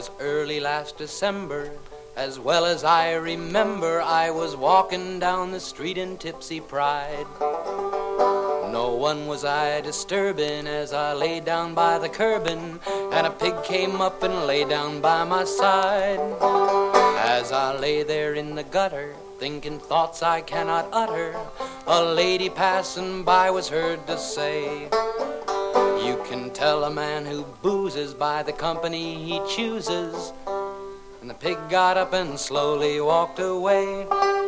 was early last December. As well as I remember, I was walking down the street in tipsy pride. No one was I disturbing as I lay down by the curbing, and a pig came up and lay down by my side. As I lay there in the gutter, thinking thoughts I cannot utter, a lady passing by was heard to say, "You can tell a man who boozes by the company he chooses." And the pig got up and slowly walked away.